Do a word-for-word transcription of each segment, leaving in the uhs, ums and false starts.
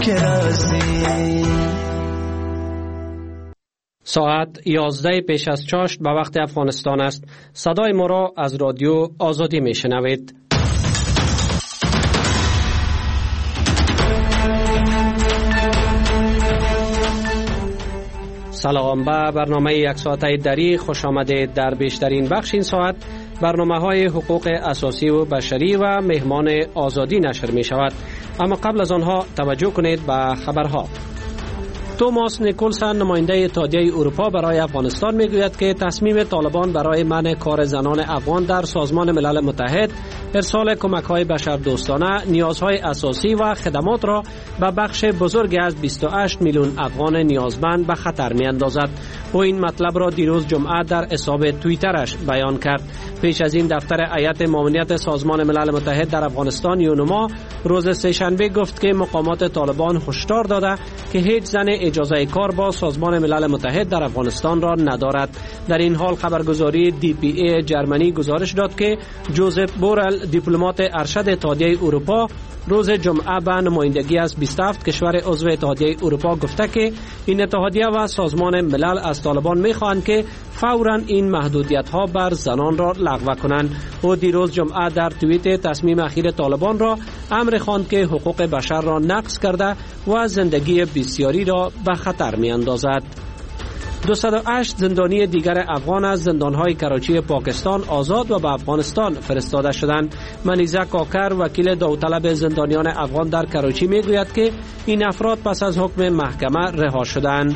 که راستی. ساعت یازده پیش از چاشت به وقت افغانستان است. صدای ما را از رادیو آزادی می شنوید. سلام، به برنامه یک ساعته دری خوش آمدید. در بیشترین بخش این ساعت برنامه های حقوق اساسی و بشری و مهمان آزادی نشر می شود. اما قبل از آنها توجه کنید به خبرها. توماس نیکولسن نماینده اتحادیه اروپا برای افغانستان میگوید که تصمیم طالبان برای منع کار زنان افغان در سازمان ملل متحد، ارسال کمک‌های بشردوستانه، نیازهای اساسی و خدمات را به بخش بزرگی از بیست و هشت میلیون افغان نیازمند به خطر می‌اندازد. او این مطلب را دیروز جمعه در حساب توییترش بیان کرد. پیش از این دفتر هیئت ماموریت سازمان ملل متحد در افغانستان یونما روز سه‌شنبه گفت که مقامات طالبان هشدار داده که هیچ زن اجازه کار با سازمان ملل متحد در افغانستان را ندارد. در این حال خبرگزاری دی پی ای جرمنی گزارش داد که جوزف بورل، دیپلمات ارشد اتحادیه اروپا، روز جمعه به نمایندگی از بیست و هفت کشور عضو اتحادیه اروپا گفته که این اتحادیه و سازمان ملل از طالبان می‌خواهند که فوراً این محدودیت‌ها بر زنان را لغو کنند. او دیروز جمعه در توییت تصمیم اخیر طالبان را امر خواند که حقوق بشر را نقض کرده و زندگی بسیاری را به خطر می‌اندازد. دویست و هشت زندانی دیگر افغان از زندانهای کراچی پاکستان آزاد و به افغانستان فرستاده شدند. منیزه کاکر، وکیل داوطلب زندانیان افغان در کراچی میگوید که این افراد پس از حکم محکمه رها شدند.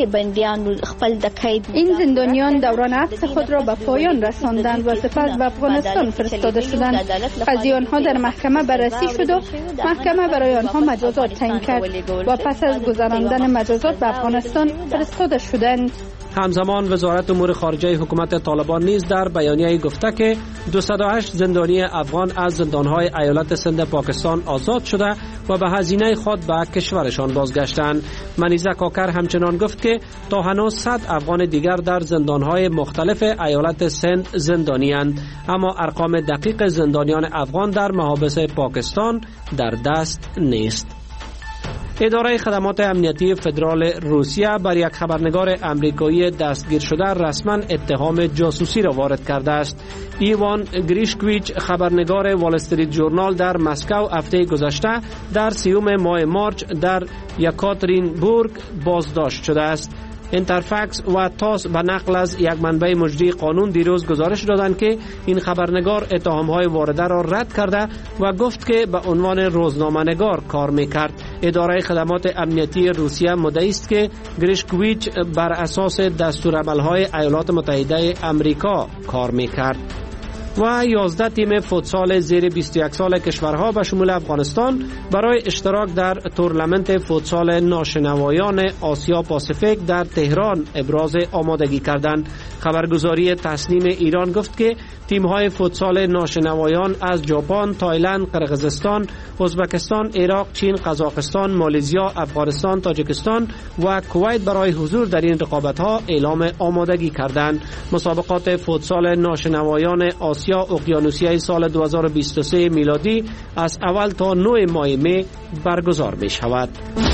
این زندانیان دوران حبس خود را به پایان رساندند و سپس به افغانستان فرستاده شدند. قضیه آنها در محکمه بررسی شد و محکمه برای آنها مجازات تعیین کرد و پس از گذراندن مجازات به افغانستان فرستاده شدند. همزمان وزارت امور خارجه حکومت طالبان نیز در بیانیه گفته که دویست و هشت زندانی افغان از زندانهای ایالت سند پاکستان آزاد شده و به هزینه خود به کشورشان بازگشتند. منیزه کاکر همچنان گفت که تا هنوز صد افغان دیگر در زندانهای مختلف ایالت سند زندانی اند، اما ارقام دقیق زندانیان افغان در محابس پاکستان در دست نیست. اداره خدمات امنیتی فدرال روسیه بر یک خبرنگار امریکایی دستگیر شده رسما اتهام جاسوسی را وارد کرده است. ایوان گریشکویچ، خبرنگار وال استریت ژورنال در مسکو هفته گذشته در سیوم ماه مارچ در یکاترینبورگ بازداشت شده است. اینترفکس و تاس به نقل از یک منبع مجری قانون دیروز گزارش دادند که این خبرنگار اتهام‌های وارده را رد کرده و گفت که به عنوان روزنامه‌نگار کار می‌کرد. اداره خدمات امنیتی روسیه مدعی است که گریشکویچ بر اساس دستورالعمل‌های ایالات متحده آمریکا کار می‌کرد. و یازده تیم فوتسال زیر بیست و یک سال کشورها به شمول افغانستان برای اشتراک در تورنمنت فوتسال ناشنوایان آسیا پاسیفیک در تهران ابراز آمادگی کردند. خبرگزاری تسنیم ایران گفت که تیم‌های فوتسال ناشنوایان از ژاپن، تایلند، قرقیزستان، ازبکستان، عراق، چین، قزاقستان، مالزیا، افغانستان، تاجیکستان و کویت برای حضور در این رقابت‌ها اعلام آمادگی کردند. مسابقات فوتسال ناشنوایان آسیا اقیانوسیه سال دو هزار و بیست و سه میلادی از اول تا نه ماه می برگزار می شود.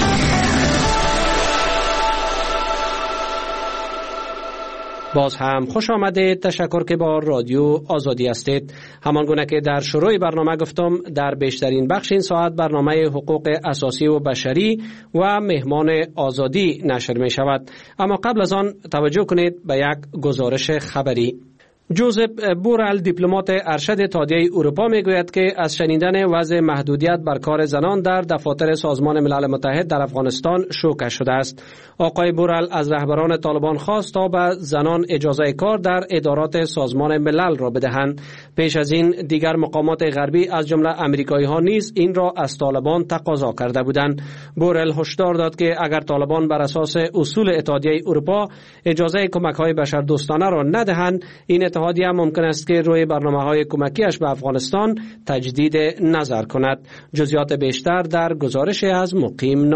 باز هم خوش آمدید. تشکر که با رادیو آزادی هستید. همان گونه که در شروع برنامه گفتم، در بیشترین بخش این ساعت برنامه حقوق اساسی و بشری و مهمان آزادی نشر می شود. اما قبل از آن توجه کنید به یک گزارش خبری. جوزف بورل، دیپلمات ارشد اتحادیه اروپا میگوید که از شنیدن وضع محدودیت بر کار زنان در دفاتر سازمان ملل متحد در افغانستان شوکه شده است. آقای بورل از رهبران طالبان خواست تا به زنان اجازه کار در ادارات سازمان ملل را بدهند. پیش از این دیگر مقامات غربی از جمله امریکایی ها نیز این را از طالبان تقاضا کرده بودند. بورل هشدار داد که اگر طالبان بر اساس اصول اتحادیه اروپا اجازه کمک‌های بشردوستانه را ندهند، این اتحادیه ممکن است که روی برنامه‌های کمکیش به افغانستان تجدید نظر کند. جزئیات بیشتر در گزارش از مقیم نایب.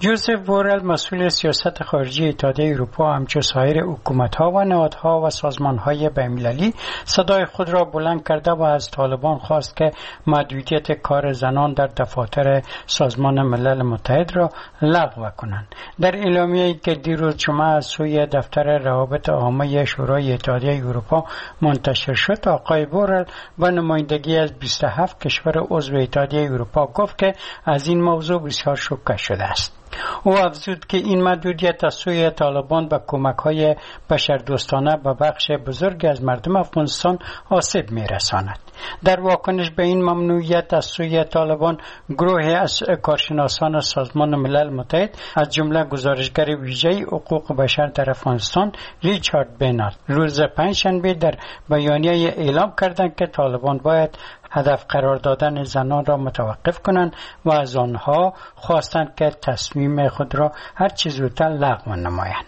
جوزف بورل مسئول سیاست خارجی اتحادیه اروپا همچون سایر حکومت‌ها و نهادها و سازمان‌های بین‌المللی صدای خود را بلند کرده و از طالبان خواست که محدودیت کار زنان در دفاتر سازمان ملل متحد را لغو کنند. در اعلامیه‌ای که دیروز جمعه از سوی دفتر روابط عامه شورای اتحادیه اروپا منتشر شد، آقای بورل با نمایندگی از بیست و هفت کشور عضو اتحادیه اروپا گفت که از این موضوع بسیار شوکه شده است. او افزود که این محدودیت از سوی طالبان به کمک‌های بشردوستانه به بخش بزرگ از مردم افغانستان آسیب می‌رساند. در واکنش به این ممنوعیت از سوی طالبان، گروهی از کارشناسان سازمان ملل متحد از جمله گزارشگر ویژه حقوق بشر در افغانستان ریچارد بینارد روز پنجشنبه در بیانیه اعلام کردند که طالبان باید هدف قرار دادن زنان را متوقف کنند و از آنها خواستند که تصمیم خود را هر چه زودتر لغو نمایند.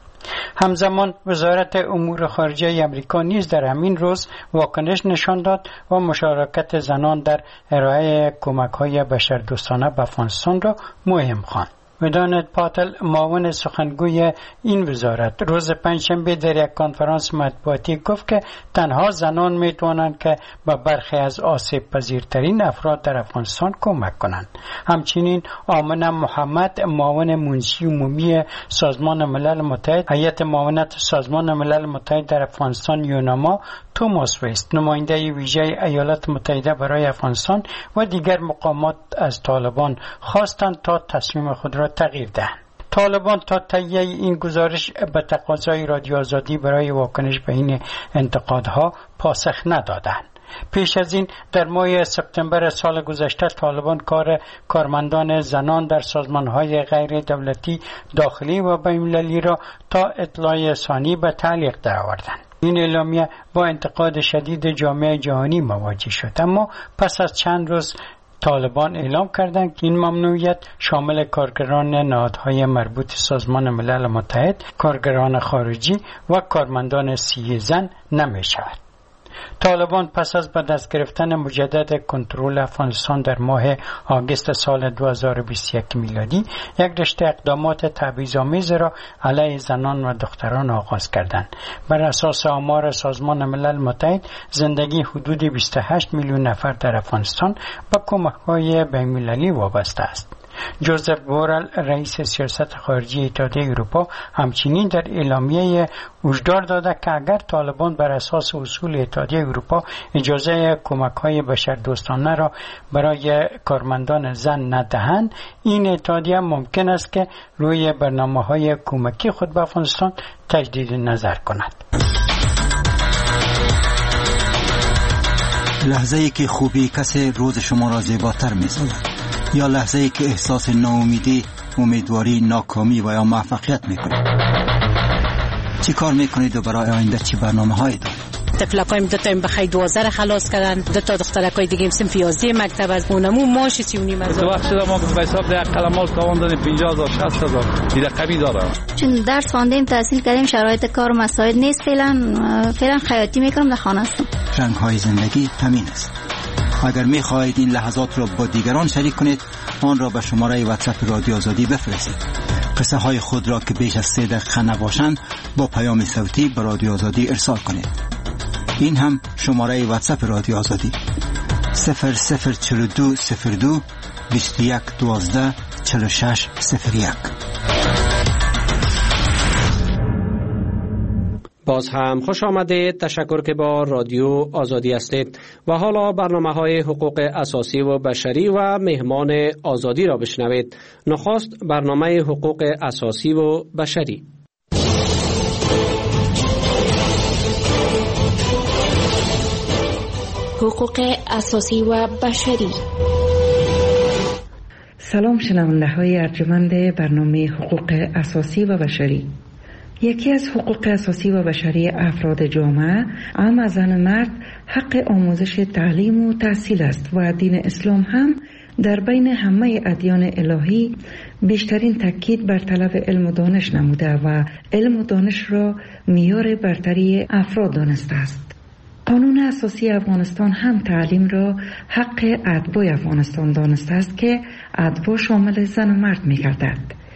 همزمان وزارت امور خارجه آمریکا نیز در همین روز واکنش نشان داد و مشارکت زنان در ارائه کمک‌های بشردوستانه به افغانستان را مهم خواند. ودانت پاتل، معاون سخنگوی این وزارت، روز پنجشنبه در یک کنفرانس مطبوعاتی گفت که تنها زنان میتوانند که به برخی از آسیب پذیرترین افراد در افغانستان کمک کنند. همچنین آمنه محمد، معاون منشی عمومی سازمان ملل متحد، هیئت معاونت سازمان ملل متحد در افغانستان یوناما، توماس ویست، نماینده ویژه ایالات متحده برای افغانستان و دیگر مقامات از طالبان خواستند تا تصمیم خود را تغییر دهند. طالبان تا تهیه این گزارش به تقاضای رادیو آزادی برای واکنش به این انتقادها پاسخ ندادند. پیش از این در ماه سپتامبر سال گذشته طالبان کار کارمندان زنان در سازمان‌های غیر دولتی داخلی و بین‌المللی را تا اطلاع ثانی به تعلیق درآوردند. این اعلامیه با انتقاد شدید جامعه جهانی مواجه شد، اما پس از چند روز طالبان اعلام کردند که این ممنوعیت شامل کارگران نهادهای مربوط سازمان ملل متحد، کارگران خارجی و کارمندان سیاسی زن نمی شود. طالبان پس از به دست گرفتن مجدد کنترل افغانستان در ماه آگوست سال دو هزار و بیست و یک میلادی یک رشته اقدامات تبعیض‌آمیز را علیه زنان و دختران آغاز کردند. بر اساس آمار سازمان ملل متحد، زندگی حدود بیست و هشت میلیون نفر در افغانستان به کمک‌های بین‌المللی وابسته است. جوزف بورل، رئیس سیاست خارجی اتحادیه اروپا، همچنین در اعلامیه هشدار داده که اگر طالبان بر اساس اصول اتحادیه اروپا اجازه کمک‌های بشردوستانه را برای کارمندان زن ندهند، این اتحادیه ممکن است که روی برنامه‌های کمکی خود به افغانستان تجدید نظر کند. لحظه‌ای که خوبی کسی روز شما را زیباتر می‌سازد، یا لحظه‌ای که احساس ناامیدی، امیدواری، ناکامی و یا موفقیت می‌کنید. چی کار می‌کنید و برای آینده چی برنامه‌هایی دارید؟ تفلکایم دو تا این بخی دوازده خلاص کردن، دو تا دخترکای دیگه صنف یازده مکتب از اونمو ماش سی و نیم هزار. تو وقت شده ما به حساب ده قلمال تاوان دادیم پنجاه هزار شصت هزار این رقمی داره. چون درس خواندیم، تحصیل کردیم، شرایط کار و مساعد نیست، فعلا فعلا خیاطی میکنم، در خانه هستم. رنگ‌های زندگی همین است. اگر می‌خواهید این لحظات را با دیگران شریک کنید، آن را به شماره واتساپ رادیو آزادی بفرستید. قصه های خود را که بیش از سه دقیقه نباشند با پیام صوتی به رادیو آزادی ارسال کنید. این هم شماره واتساپ رادیو آزادی صفر صفر چهل و دو صفر دو بیست و یک دوازده چهل و شش صفر یک. باز هم خوش آمده. تشکر که با رادیو آزادی هستید و حالا برنامه های حقوق اساسی و بشری و مهمان آزادی را بشنوید. نخست برنامه حقوق اساسی و بشری. حقوق اساسی و بشری. سلام شنونده های ارجمند برنامه حقوق اساسی و بشری. یکی از حقوق اساسی و بشری افراد جامعه، هم از زن مرد، حق آموزش تعلیم و تحصیل است و دین اسلام هم در بین همه ادیان الهی بیشترین تاکید بر طلب علم و دانش نموده و علم و دانش را معیار برتری افراد دانسته است. قانون اساسی افغانستان هم تعلیم را حق اتباع افغانستان دانسته است که اتباع شامل زن و مرد می گردد.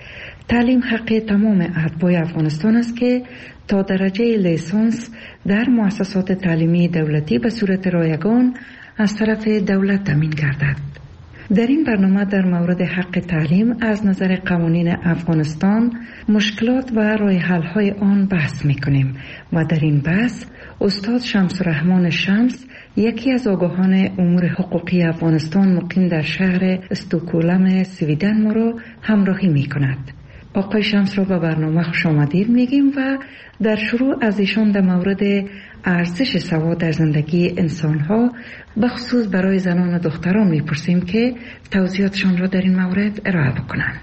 تعلیم حق تمام اتباع افغانستان است که تا درجه لیسانس در مؤسسات تعلیمی دولتی به صورت رایگان از طرف دولت تامین گردد. در این برنامه در مورد حق تعلیم از نظر قوانین افغانستان، مشکلات و راه حل های آن بحث میکنیم و در این بحث استاد شمس الرحمن شمس، یکی از آگاهان امور حقوقی افغانستان مقیم در شهر استکهلم سویدن، ما را همراهی میکند. آقای شمس را به برنامه خوش آمدید میگیم و در شروع از ایشان در مورد ارزش سواد در زندگی انسانها به خصوص برای زنان و دختران میپرسیم که توضیحاتشان را در این مورد ارائه بکنند.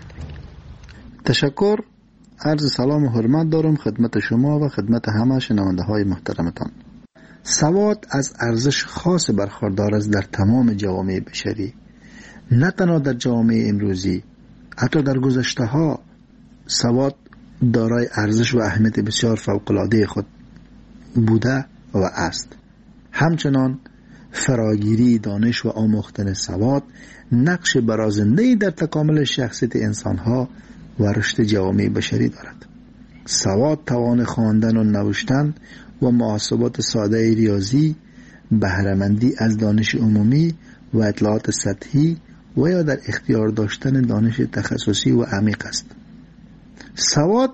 تشکر. عرض سلام و حرمت دارم خدمت شما و خدمت همه شنونده های محترمتان. سواد از ارزش خاص برخوردار است در تمام جوامع بشری، نه تنها در جوامع امروزی، حتی در گذشته ها سواد دارای ارزش و اهمیت بسیار فوق‌العاده خود بوده و است. همچنان فراگیری دانش و آموختن سواد نقش برازنده‌ای در تکامل شخصیت انسانها و رشد جوامع بشری دارد. سواد توان خواندن و نوشتن و محاسبات ساده ریاضی، بهره‌مندی از دانش عمومی و اطلاعات سطحی و یا در اختیار داشتن دانش تخصصی و عمیق است. سواد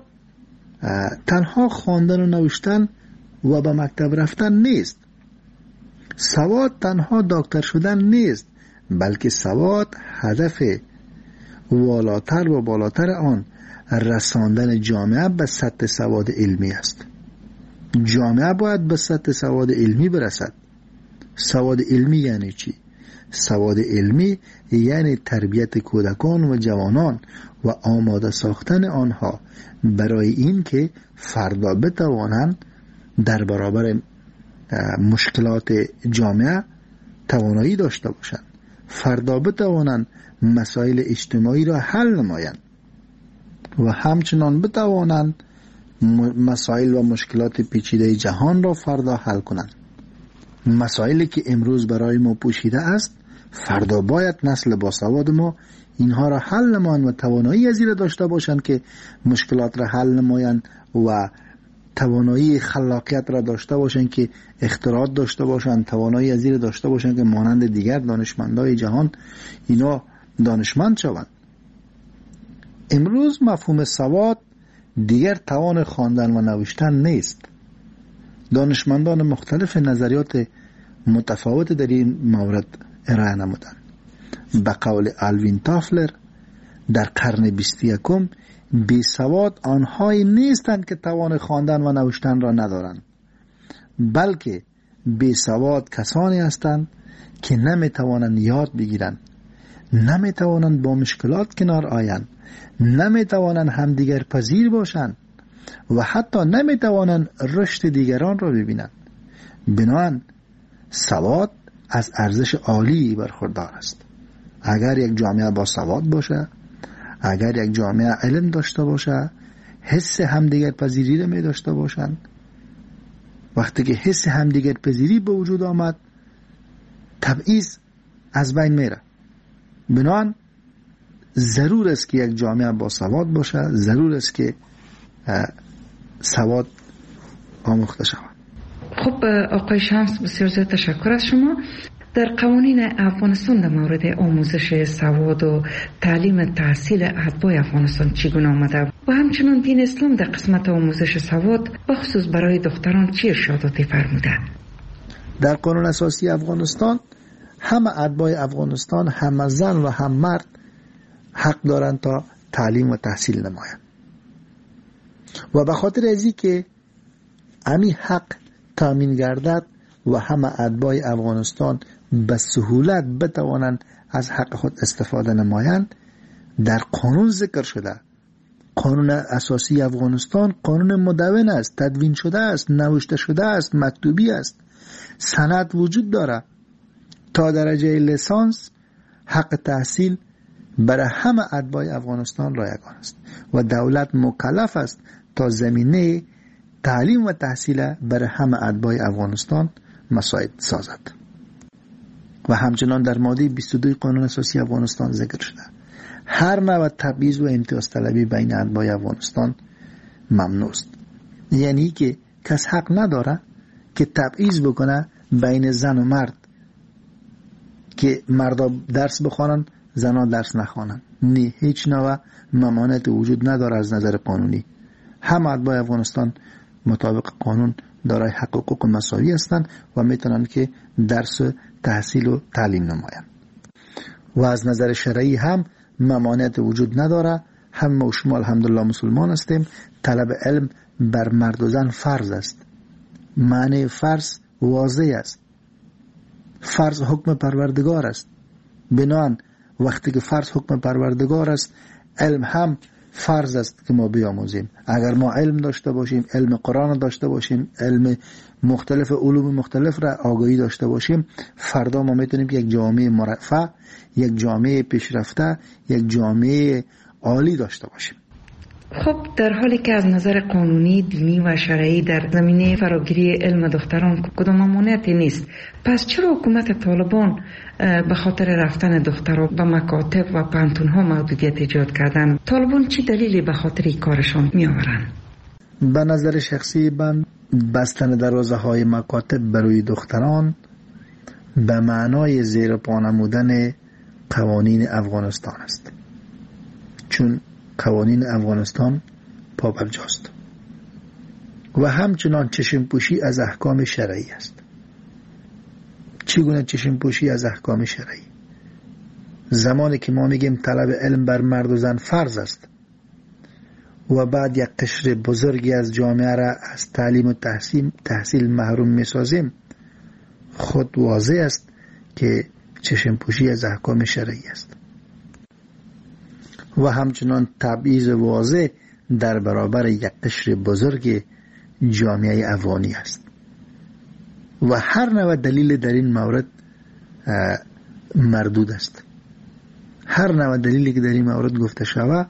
تنها خواندن و نوشتن و به مکتب رفتن نیست. سواد تنها دکتر شدن نیست، بلکه سواد هدف والاتر و بالاتر آن رساندن جامعه به سطح سواد علمی است. جامعه باید به سطح سواد علمی برسد. سواد علمی یعنی چی؟ سواد علمی یعنی تربیت کودکان و جوانان و آماده ساختن آنها برای این که فردا بتوانند در برابر مشکلات جامعه توانایی داشته باشند، فردا بتوانند مسائل اجتماعی را حل نمایند و همچنان بتوانند مسائل و مشکلات پیچیده جهان را فردا حل کنند. مسائلی که امروز برای ما پوشیده است، فردا باید نسل باسواد ما اینها را حل نمایند و توانایی از این داشته باشند که مشکلات را حل نمایند و توانایی خلاقیت را داشته باشند که اختراعات داشته باشند، توانایی از این داشته باشند که مانند دیگر دانشمندای جهان اینا دانشمند شوند. امروز مفهوم سواد دیگر توان خواندن و نوشتن نیست. دانشمندان مختلف نظریات متفاوت در این مورد ارائه نمودند. به قول آلوین تافلر در قرن بیست و یکم بی سواد آنهایی نیستند که توان خواندن و نوشتن را ندارند، بلکه بی سواد کسانی هستند که نمی توانند یاد بگیرند، نمی توانند با مشکلات کنار آیند، نمی توانند همدیگر پذیر باشند و حتی نمی توانند رشد دیگران را ببینند. بنابراین سواد از ارزش عالی برخوردار است. اگر یک جامعه با سواد باشه، اگر یک جامعه علم داشته باشه، حس همدیگر پذیری را می داشته باشند، وقتی که حس همدیگر پذیری به وجود آمد، تبعیض از بین میره. بنابراین ضرور است که یک جامعه با سواد باشه، ضرور است که سواد آموخته شود. خب آقای شمس، بسیار زیاد تشکر از شما. در قوانین افغانستان در مورد آموزش سواد و تعلیم تحصیل اتباع افغانستان چگونه آمده و همچنان دین اسلام در قسمت آموزش سواد بخصوص برای دختران چه ارشاداتی فرموده؟ در قانون اساسی افغانستان همه اتباع افغانستان، هم زن و هم مرد حق دارند تا تعلیم و تحصیل نمایند و به خاطر ازی که امی حق تامین گردد و همه اتباع افغانستان به سهولت بتوانند از حق خود استفاده نمایند، در قانون ذکر شده. قانون اساسی افغانستان قانون مدون است، تدوین شده است، نوشته شده است، مکتوبی است، سند وجود داره. تا درجه لیسانس حق تحصیل برای همه اتباع افغانستان رایگان است و دولت مکلف است تا زمینه تعلیم و تحصیل برای همه اتباع افغانستان مساعد سازد. و همچنان در ماده بیست و دو قانون اساسی افغانستان ذکر شده هر نوع تبعیض و امتیاز طلبی بین اتباع افغانستان ممنوع است. یعنی که کس حق نداره که تبعیض بکنه بین زن و مرد، که مردا درس بخوانن زنها درس نخوانن. نه، هیچ نوع ممانعت وجود نداره از نظر قانونی. همه اتباع افغانستان مطابق قانون دارای حق و حقوق مساوی هستند و میتونن که درس تحصیل و تعلیم نمایند. و از نظر شرعی هم ممانعت وجود نداره. هم و شما الحمدلله مسلمان هستیم. طلب علم بر مرد و زن فرض است. معنی فرض واضح است. فرض حکم پروردگار است. بنابراین وقتی که فرض حکم پروردگار است، علم هم فرض است که ما بیاموزیم. اگر ما علم داشته باشیم، علم قرآن داشته باشیم، علم مختلف علوم مختلف را آگاهی داشته باشیم، فردا ما میتونیم یک جامعه مرفه، یک جامعه پیشرفته، یک جامعه عالی داشته باشیم. خب در حالی که از نظر قانونی، دینی و شرعی در زمینه فراگیری علم دختران کدام ممانعتی نیست، پس چرا حکومت طالبان به خاطر رفتن دختران به مکاتب و پانتون‌ها محدودیت ایجاد کردن؟ طالبان چی دلیلی به خاطر این کارشان میآورند؟ به نظر شخصی من بستن دروازه های مکاتب برای دختران به معنای زیر پا نمودن قوانین افغانستان است، چون قوانین افغانستان پابرجاست و همچنان چشم پوشی از احکام شرعی است. چگونه چشم پوشی از احکام شرعی؟ زمانی که ما میگیم طلب علم بر مرد و زن فرض است و بعد یک قشر بزرگی از جامعه را از تعلیم و تحصیل, تحصیل محروم میسازیم، خود واضح است که چشم پوشی از احکام شرعی است. و همچنان تبعیض واضح در برابر یک قشر بزرگ جامعه افغانی است و هر نوع دلیل در این مورد مردود است. هر نوع دلیلی که در این مورد گفته شود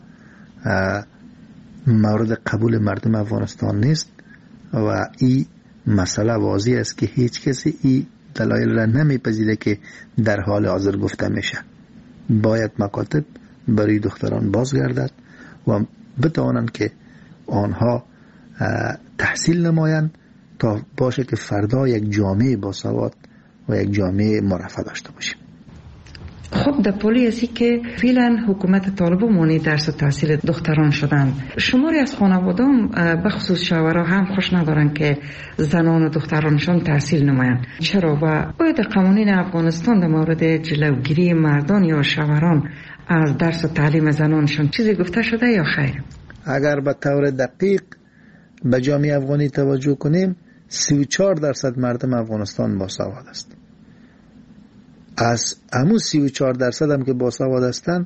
مورد قبول مردم افغانستان نیست و این مسئله واضح است که هیچ کسی این دلایل را نمیپذیره که در حال حاضر گفته میشه. باید مکاتب برای دختران بازگردد و بتوانند که آنها تحصیل نمایند تا باشه که فردا یک جامعه باسواد و یک جامعه مرفه داشته باشیم. خب در پولی هستی که فعلا حکومت طالبان مانع درس و تحصیل دختران شدن، شماری از خانوادان به خصوص شوهرها هم خوش ندارن که زنان و دخترانشان تحصیل نمایند. چرا و آیا در قوانین افغانستان در مورد جلوگیری مردان یا شوهران از درس و تعلیم زنانشان چیزی گفته شده یا خیر؟ اگر به طور دقیق به جامعه افغانی توجه کنیم، سی و چهار درصد مردم افغانستان باسواد است. از همون سی و چهار درصد هم که باسواد هستند،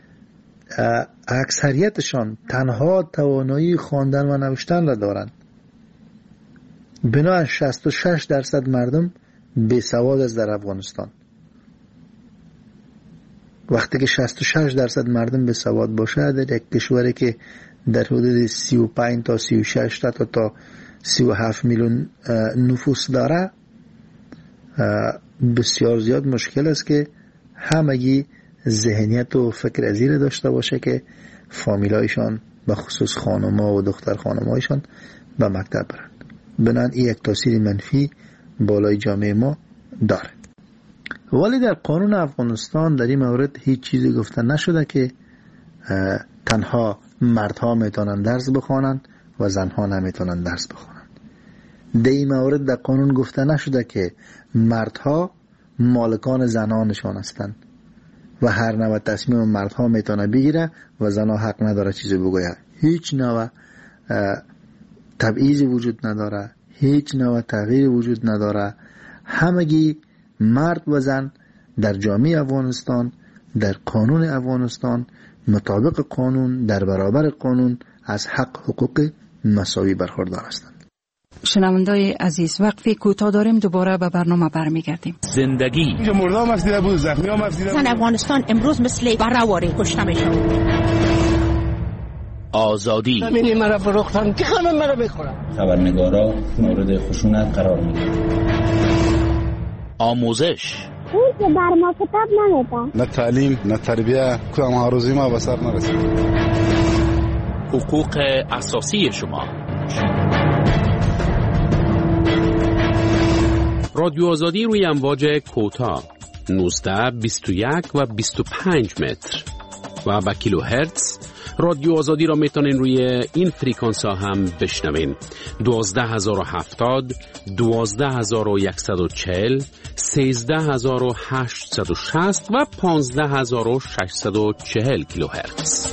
اکثریتشان تنها توانایی خواندن و نوشتن را دارند. بنابراین شصت و شش درصد مردم بیسواد است در افغانستان. وقتی که شصت و شش درصد مردم بیسواد باشه در یک کشوری که در حدود سی و پنج تا سی و شش تا تا سی و هفت میلیون نفوس داره، بسیار زیاد مشکل است که همگی ذهنیت و فکر ازیر داشته باشه که فامیلایشان به خصوص خانم‌ها و دختر خانم‌هایشان به مکتب برند. بنابراین این یک تاثیر منفی بالای جامعه ما داره. ولی در قانون افغانستان در این مورد هیچ چیزی گفته نشده که تنها مردها میتونن درس بخوانند و زنها نمیتونن درس بخوانند. در این مورد در قانون گفته نشده که مردها مالکان زنانشان هستند و هر نوع تصمیم مردها میتونه بگیره و زنها حق نداره چیزی بگوید. هیچ نوع تبعیضی وجود نداره، هیچ نوع تغییر وجود نداره. همگی مرد و زن در جامعه افغانستان، در قانون افغانستان، مطابق قانون، در برابر قانون از حق حقوق مساوی برخوردار هستند. شنوندای عزیز، وقفی کوتاه داریم، دوباره به برنامه برمیگردیم. زندگی اینجا مردم افزیده بود، زخمی هم افزیده بود. زن افغانستان امروز مثل برهواری کشته میشن. آزادی همینی مرا فروختن که همه مرا بخورن. خبرنگارا مورد خشونت قرار میگیرن. آموزش این که بر ما کتاب نمیدن. نه تعلیم نه تربیه، کدام هاروزی ما به سر نرسید. حقوق اساسی شما. رادیو آزادی روی امواج کوتاه نوزده، بیست و یک و بیست و پنج متر و با کیلو هرتز. رادیو آزادی را میتونین روی این فریکانس ها هم بشنوین: دوازده هزار و هفتاد، دوازده هزار و صد و چهل، سیزده هزار و هشتصد و شصت و پانزده هزار و ششصد و چهل کیلو هرتز.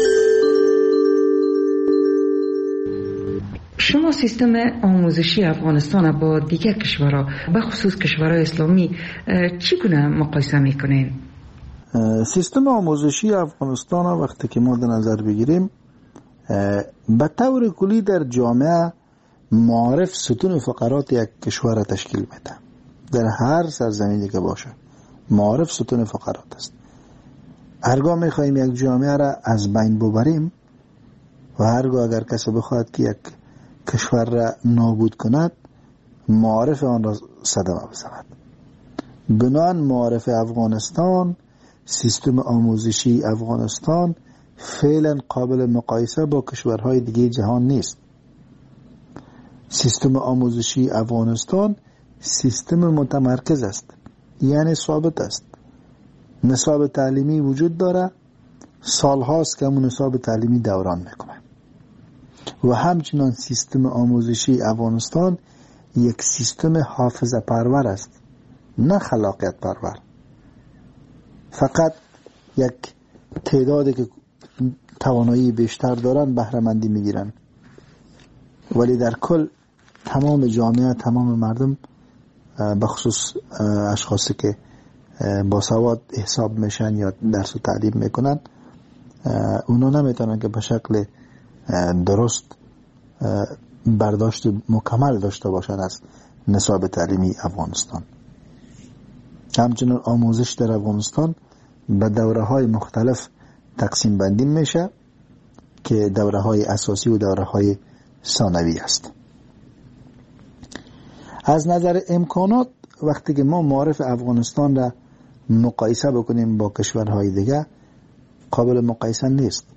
شما سیستم آموزشی افغانستان با دیگر کشورها به خصوص کشورهای اسلامی چگونه مقایسه میکنین؟ سیستم آموزشی افغانستان وقتی که ما در نظر بگیریم، به طور کلی در جامعه معارف ستون فقرات یک کشور تشکیل میده. در هر سرزمینی که باشه معارف ستون فقرات است. هرگاه میخوایم یک جامعه را از بین ببریم و هرگاه اگر کسی بخواهد که یک کشور را نابود کند، معارف آن را صدمه بزند. بنابراین معارف افغانستان، سیستم آموزشی افغانستان فعلا قابل مقایسه با کشورهای دیگه جهان نیست. سیستم آموزشی افغانستان سیستم متمرکز است، یعنی ثابت است. نصاب تعلیمی وجود داره، سالهاست که همون نصاب تعلیمی دوران میکنه. و همچنان سیستم آموزشی افغانستان یک سیستم حافظه پرور است، نه خلاقیت پرور. فقط یک تعدادی که توانایی بیشتر دارن بهره مندی میگیرن، ولی در کل تمام جامعه، تمام مردم، بخصوص اشخاصی که با سواد حساب میشن یا درس و تعلیم میکنن، اونا نمیتونن که به شکل درست برداشت مکمل داشته باشن از نصاب تعلیمی افغانستان. همچنین آموزش در افغانستان به دوره های مختلف تقسیم بندی میشه که دوره های اساسی و دوره های ثانوی است. از نظر امکانات وقتی که ما معارف افغانستان را مقایسه بکنیم با کشورهای دیگه، قابل مقایسه نیست.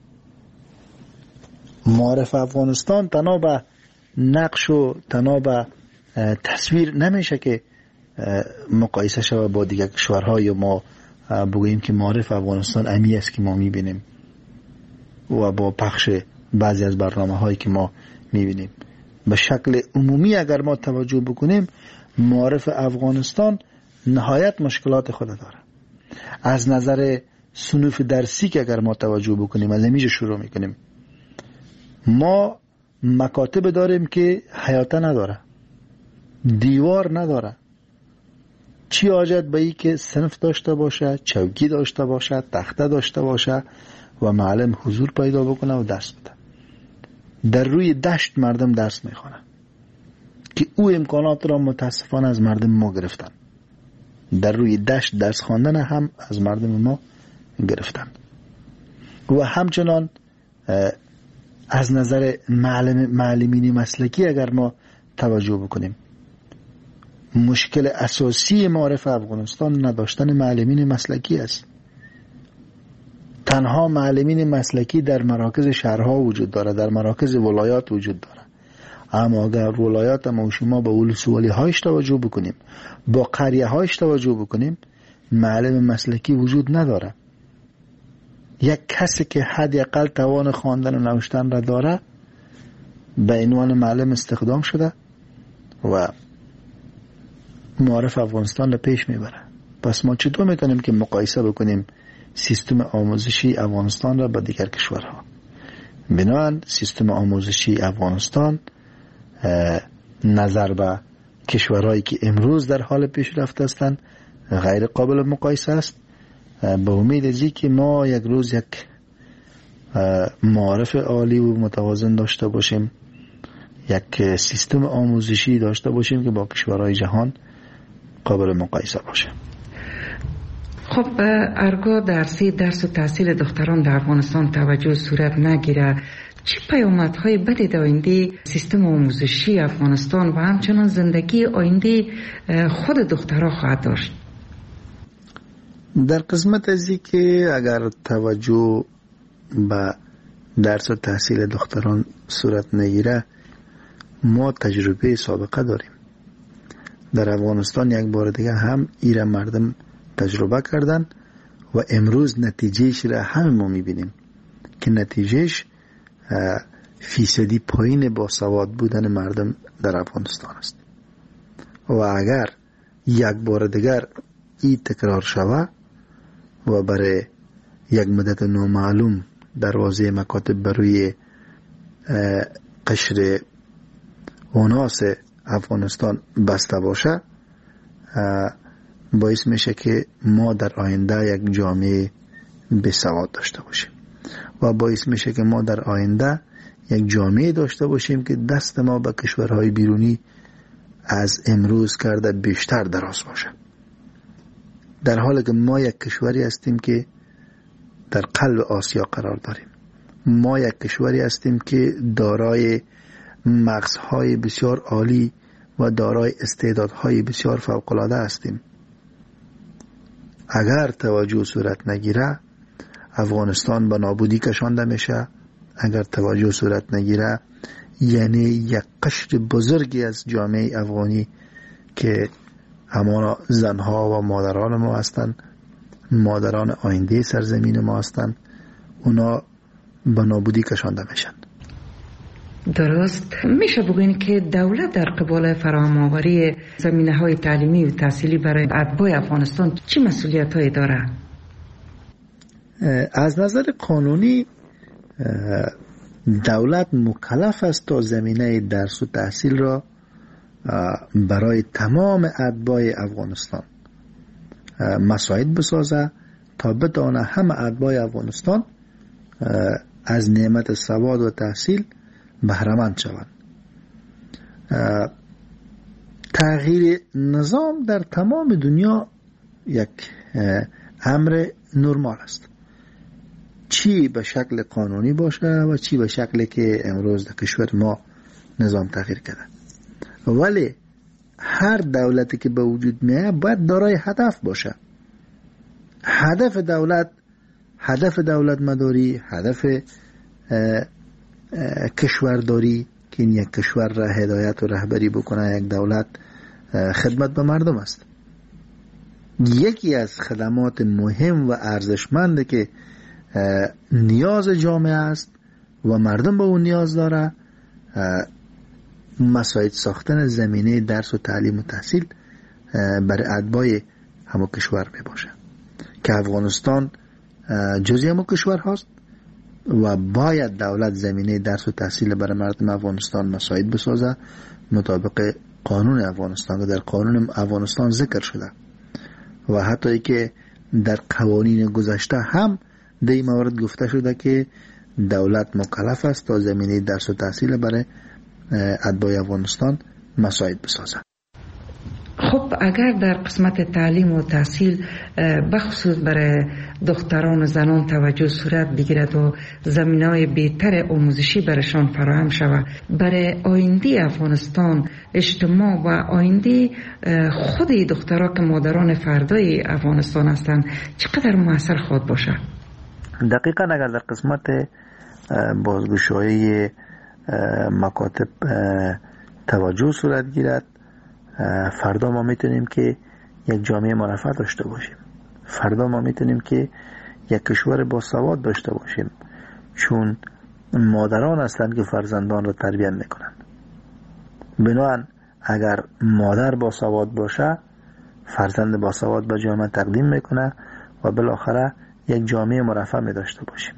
معارف افغانستان تنها به نقش و تنها به تصویر نمیشه که مقایسه شده با دیگر کشورها، یا ما بگوییم که معارف افغانستان امی است که ما میبینیم و با پخش بعضی از برنامه هایی که ما میبینیم. به شکل عمومی اگر ما توجه بکنیم، معارف افغانستان نهایت مشکلات خود داره. از نظر صنوف درسی که اگر ما توجه بکنیم، از اینجا شروع میکنیم. ما مکاتب داریم که حیاته نداره، دیوار نداره. چی حاجت به ای که صنف داشته باشه، چوکی داشته باشه، تخته داشته باشه و معلم حضور پیدا بکنه و درس بده. در روی دشت مردم درس میخوانه که او امکانات را متاسفانه از مردم ما گرفتن. در روی دشت درس خواندن هم از مردم ما گرفتن. و همچنان از نظر معلم معلمین مسلکی اگر ما توجه بکنیم، مشکل اساسی معارف افغانستان نداشتن معلمین مسلکی است. تنها معلمین مسلکی در مراکز شهرها وجود داره، در مراکز ولایات وجود داره. اما اگر ولایات ما شما با ولسوالی هایش توجه بکنیم، با قریه هایش توجه بکنیم، معلم مسلکی وجود نداره. یک کسی که حداقل توان خواندن و نوشتن را داره به عنوان معلم استخدام شده و معارف افغانستان را پیش میبره. پس ما چطور میتونیم که مقایسه بکنیم سیستم آموزشی افغانستان را با دیگر کشورها؟ بنابراین سیستم آموزشی افغانستان نظر به کشورهایی که امروز در حال پیشرفت هستند غیر قابل مقایسه است. به امید ازی که ما یک روز یک معارف عالی و متوازن داشته باشیم، یک سیستم آموزشی داشته باشیم که با کشورهای جهان قابل مقایسه باشه. خب ارگاه درسی درس و تحصیل دختران در افغانستان توجه صورت نگیره، چه پیامدهای بدی در آینده سیستم آموزشی افغانستان و همچنان زندگی آینده خود دخترها خواهد داشت؟ در قسمت ازی که اگر توجه به درس و تحصیل دختران صورت نگیره، ما تجربه سابقه داریم. در افغانستان یک بار دیگه هم ایره مردم تجربه کردن و امروز نتیجهش را هم ما میبینیم که نتیجهش فیصدی پایین با سواد بودن مردم در افغانستان است. و اگر یک بار دیگر این تکرار شود و برای یک مدت نامعلوم دروازه مکاتب بروی قشر اوناس افغانستان بسته باشه، باعث میشه که ما در آینده یک جامعه بسواد داشته باشیم و باعث میشه که ما در آینده یک جامعه داشته باشیم که دست ما به کشورهای بیرونی از امروز کرده بیشتر دراز باشه، در حالی که ما یک کشوری هستیم که در قلب آسیا قرار داریم. ما یک کشوری هستیم که دارای مغزهای بسیار عالی و دارای استعدادهای بسیار فوق‌العاده هستیم. اگر توجه صورت نگیره، افغانستان به نابودی کشانده میشه. اگر توجه صورت نگیره، یعنی یک قشر بزرگی از جامعه افغانی که همان زنها و مادران ما هستند، مادران آینده سرزمین ما هستند، اونا به نابودی کشانده میشن. درست. میشه بگوین که دولت در قبال فراهم آوری زمینه های تعلیمی و تحصیلی برای اتباع افغانستان چه مسئولیت هایی داره؟ از نظر قانونی دولت مکلف است تا زمینه درس و تحصیل را برای تمام اتباع افغانستان مساعد بسازه تا بتونه همه اتباع افغانستان از نعمت سواد و تحصیل بهره‌مند شوند. تغییر نظام در تمام دنیا یک امر نرمال است، چی به شکل قانونی باشه و چی به شکلی که امروز در کشور ما نظام تغییر کرده. ولی هر دولتی که به وجود میاد باید دارای هدف باشه. هدف دولت هدف دولت مداری، هدف کشورداری که این یک کشور را هدایت و رهبری بکنه، یک دولت خدمت به مردم است. یکی از خدمات مهم و ارزشمند که نیاز جامعه است و مردم به اون نیاز داره، مساعد ساختن زمینه درس و تعلیم و تحصیل برای اتباع همو کشور می باشه که افغانستان جزئی همو کشور هست و باید دولت زمینه درس و تحصیل برای مردم افغانستان مساعد بسازه مطابق قانون افغانستان که در قانون افغانستان ذکر شده و حتی ای که در قوانین گذشته هم در این مورد گفته شده که دولت مکلف است تا زمینه درس و تحصیل برای اتباع افغانستان مساعد بسازه. خب اگر در قسمت تعلیم و تحصیل بخصوص برای دختران و زنان توجه صورت بگیرد و زمینه‌های بهتر آموزشی برایشان فراهم شود، برای آینده افغانستان اجتماع و آینده خود دخترها که مادران فردای افغانستان هستند چقدر مؤثر خواهد باشد؟ دقیقاً اگر در قسمت بازگشایی مکاتب توجه صورت گیرد، فردا ما میتونیم که یک جامعه مرفه داشته باشیم. فردا ما میتونیم که یک کشور با سواد داشته باشیم، چون مادران هستند که فرزندان را تربیت میکنند. بنابراین اگر مادر با سواد باشه، فرزند با سواد به جامعه تقدیم میکنه و بالاخره یک جامعه مرفه می داشته باشیم.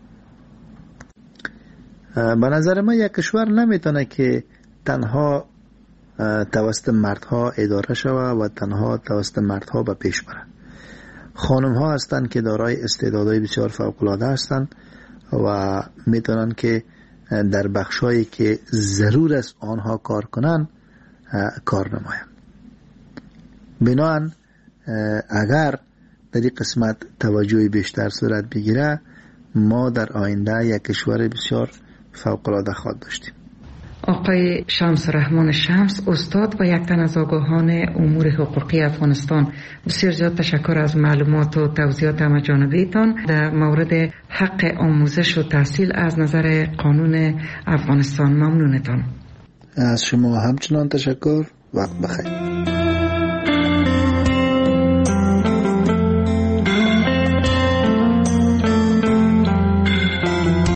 به نظر من یک کشور نمیتونه که تنها توسط مردها اداره شود و تنها توسط مردها به پیش بره. خانم ها هستند که دارای استعدادهای بسیار فوق العاده هستند و میتونن که در بخشایی که ضرور است آنها کار کنن کار نمایند. بنابراین اگر در این قسمت توجه بیشتر صورت بگیره، ما در آینده یک کشور بسیار فوق العاده خواهد داشتیم. آقای شمس رحمان شمس، استاد و یک تن از آگاهان امور حقوقی افغانستان، بسیار زیاد تشکر از معلومات و توضیحات همه‌جانبه‌تان در مورد حق آموزش و تحصیل از نظر قانون افغانستان. ممنونتان. از شما همچنان تشکر. وقت بخیر.